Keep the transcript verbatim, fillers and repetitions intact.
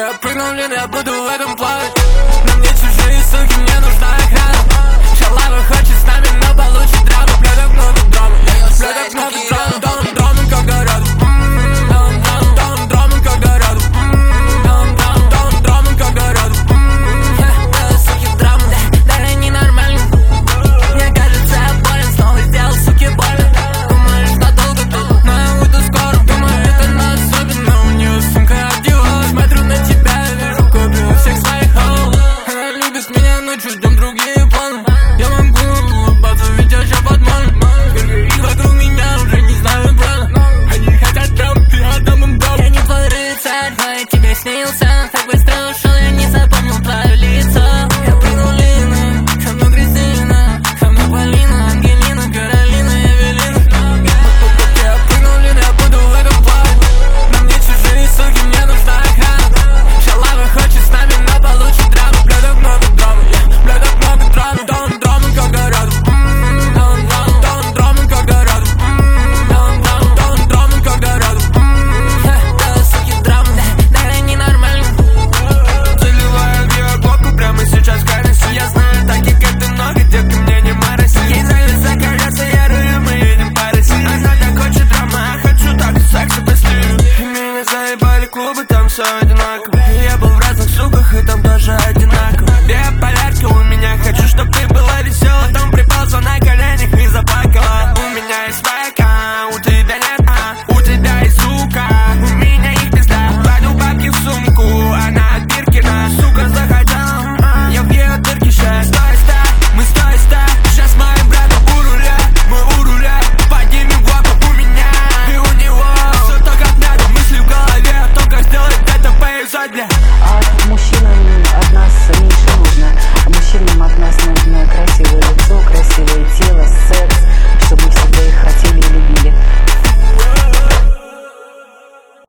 я прыгнул, блин, я буду в этом плавать. На мне чужие суки, мне нужна охрана. Шалава хочет с нами, но получит драму. Бля, так много драмы, бля, так много драмы. Дом, драмы, когда рядом. Дом, дом, дом, драмы, когда рядом. Дом, дом, дом, драмы, когда рядом. Суки, драмы, да, да, ненормально. Мне кажется, я болен, снова сделал суки больно. Думаешь, надолго тут, но я уйду скоро. Думаю, это на особенно, у нее сумка одела. Смотрю на тебя, вижу копию всех своих холл. Она любит меня, но чуть ждем другие планы. Я могу улыбаться, ведь я сейчас подмолен. Сколько их вокруг меня, уже не знаю брата. Они хотят драм, я дам им драм. Я не твой рыцарь, но я тебе снился. Так быстро ушел, я не запомнил твое лицо. Я прыгнул Лина, со мной Кристина, со мной Полина, Ангелина, Каролина, Эвелина. Я прыгнул Лина, я буду в этом плавать. На мне чужие суки, мне нужна охрана. Шалава хочет с нами, но получит драму. Бля, так много драмы, бля, так много драмы. Дом, драмы, когда рядом. Дом, дом, дом, драмы, когда рядом. Дом, дом, дом, драмы, когда рядом. Да, суки, драмы, да, да, ненормально. Заливаю биоглоку прямо сейчас кажется. Я знаю таких, как ты, много, детка, мне не мараси. Ей нравится колеса, я рую, мы едем по России. Она так хочет драма, а хочу так, секса быстрее. Меня заебали клубы, там все одинаково. Я был в разных суках, и там тоже одинаково. Биополярка у меня, хочу, чтоб ты была весела. Потом припал на коленях и заплакала. У меня есть своя